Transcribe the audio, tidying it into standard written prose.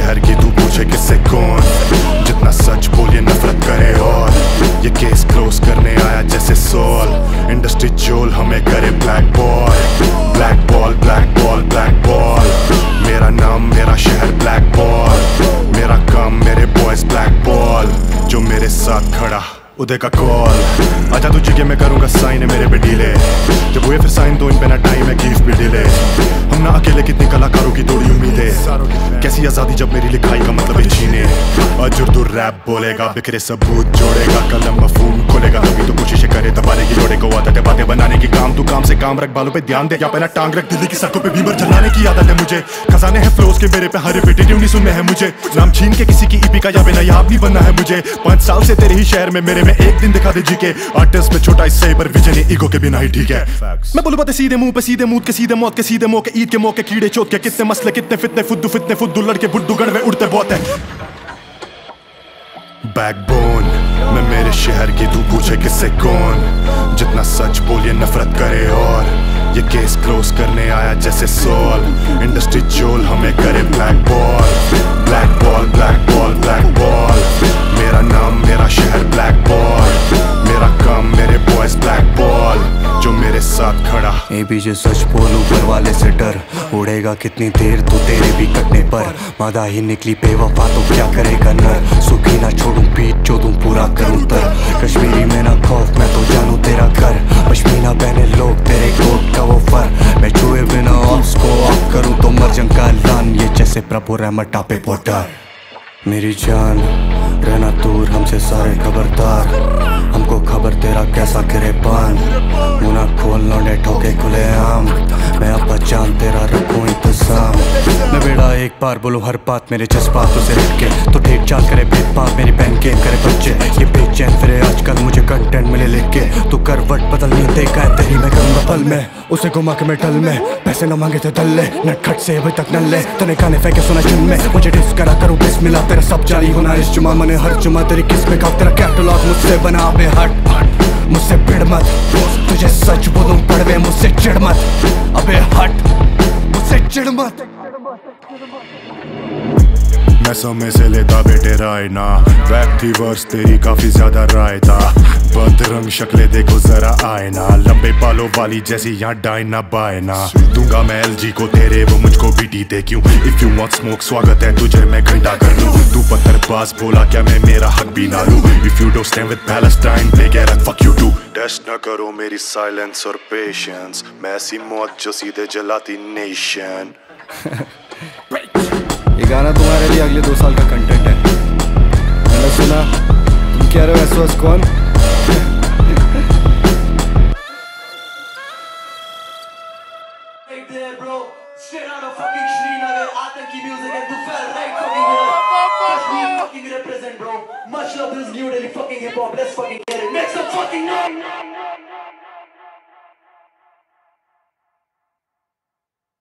शहर की तू पूछे किससे कौन, जितना सच बोलिए नफरत करे और ये केस क्लोज करने आया जैसे सोल। इंडस्ट्री जोल हमें करे black ball, black ball, black ball, black ball. मेरा नाम मेरा शहर ब्लैक बॉल, मेरा काम मेरे बॉयज ब्लैक बॉल। जो मेरे साथ खड़ा उदय का कॉल, आजा तुझे के मैं करूंगा साइन है मेरे पे डीले, जब हुए फिर साइन तो इन पे ना टाइम है गिफ्ट भी डिले। हम ना अकेले कितने कलाकारों की तोड़ी उम्मीदें, कैसी आजादी जब मेरी लिखाई का मतलब है छीने। आज उर्दू रैप बोलेगा, बिखरे सबूत जोड़ेगा, कलम मफहूम खोलेगा, तभी तो कोशिशें करे दबाने की लोड़े को आदत है बातें बनाने की। काम तू काम से काम रख, बालों पे ध्यान दे या पहना टांग रख। दिल्ली की सड़कों पे बीमर जलाने की आदत है मुझे, खजाने हैं फ्लोज के मेरे पे, हर रिपीटेटिव नहीं सुनने हैं मुझे। नाम छीन के किसी की ईपी का या बिना याद नहीं बनना है मुझे। 5 साल से तेरे ही शहर में मेरे में एक दिन दिखा दे जी के। आर्टिस्ट में छोटा हिस्सा पर विजन ईगो के बिना ही ठीक है। मैं बोलूं बातें सीधे मुंह पे, सीधे मूड के, सीधे मौत के, सीधे मौके, ईद के मौके, कीड़े चोट के, कितने मसले, कितने फितने फुद्दू लड़के बुड्डू गढ़ में उड़ते बहुत है। बैकबोन मैं मेरे शहर की तू पूछे किससे कौन, जितना सच बोलिए नफरत करे और ये केस क्लोज करने आया जैसे सोल। इंडस्ट्री जोल हमें करे black ball, black ball, black ball, black ball. मेरा नाम मेरा शहर ब्लैक बॉल, मेरा काम मेरे बॉयज ब्लैक बॉल। जो मेरे साथ खड़ा ए पीछे सच बोल ऊपर वाले से डर, उड़ेगा कितनी देर तू तेरे भी कटने पर। मादा ही निकली बेवफा तो क्या करेगा नर, सुखी ना छोड़ूं पीठ जो दूं पूरा करूं तर। कश्मीरी में ना खौफ मैं तो जानू तेरा घर, पश्मीना पहने लोग तेरे कोट का वो फर। मैं छुए बिना ऑप्स को ऑफ करूं तो मर जंग का ऐलान, ये जैसे प्रभु रहमत टापे पोटर। मेरी जान रहना दूर हमसे सारे खबरदार, हमको खबर तेरा कैसा गिरे पान। मुना खोल लौंडे ठोके खुले आम, मैं अब पहचान तेरा रखूं इंतजाम। मैं बेड़ा एक बार बोलूं हर बात मेरे जज्बात उसे हट के, तो ठीक चाल करे भेदभाव मेरी बहन के करे बच्चे। ये बेचैन फिरे आजकल मुझे कंटेंट मिले लिख के, तू करवट बदल नहीं देखा है तेरी मैं करूंगा पल में। उसे घुमा के मैं टल में, पैसे न मांगे थे दल्ले, नटखट से अभी तक नल्ले। तने गाने फेंके सुना जिन में, मुझे डिस करा करूं बिस्मिल्लाह तेरा सब जारी होना इस जुमा। मैंने हर जुमा तेरी किस्में का तेरा कैटलॉग मुझसे बना बे हट मुझसे भिड़ मत, तुझे सच बोलूं पड़वे मुझसे चिढ़ मत। अबे हट मुझसे चिढ़ मत। मैं समय से लेता बेटे राय ना, वैक थी वर्स तेरी काफी ज्यादा राय था। बदरंग शक्लें देखो जरा आए ना, लंबे बालों वाली जैसी यहाँ डायना बायना। दूंगा मैं एलजी को तेरे वो मुझको बीटी दे क्यों। इफ यू वांट स्मोक स्वागत है तुझे मैं घंटा कर लूं। तू पत्थरबाज बोला क्या मैं मेरा हक भी ना लूं। If you don't stand with Palestine play get fuck you too. Test न करो मेरी साइलेंस और पेशेंस, मैं ऐसी मौत जो सीधे जलाती नेशन। ये गाना तुम्हारे लिए अगले 2 साल का कंटेंट है। मैंने सुना तुम कह रहे हो एसओएस कौन। Much love this new Delhi fucking hip hop. Let's fucking get it. Make some fucking noise.